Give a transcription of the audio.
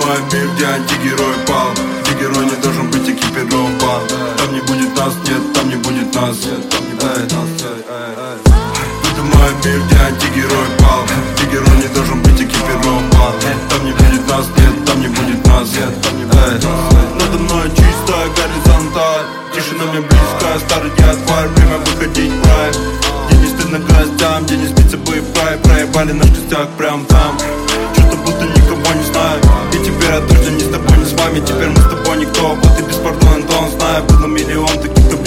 мой мир, где антигерой пал, где герой не должен быть экипирован. Там не будет нас, нет, там не будет нас, там не будет нас. Это мой мир, где антигерой пал, где герой не должен быть экипирован. Там не будет нас, нет, там не будет нас, там не будет нас. Надо мной чистая горизонталь, тишина мне близкая, старый я тварь, время выходить в рай. Где не стыдно гостям, где не спится бы в край. Проебали наш костяк прям там, чувство будто никого не знаю. И теперь однажды ни с тобой, ни с вами, теперь мы с тобой никто. Вот и беспардонен тон, знаю, было миллион таких, кто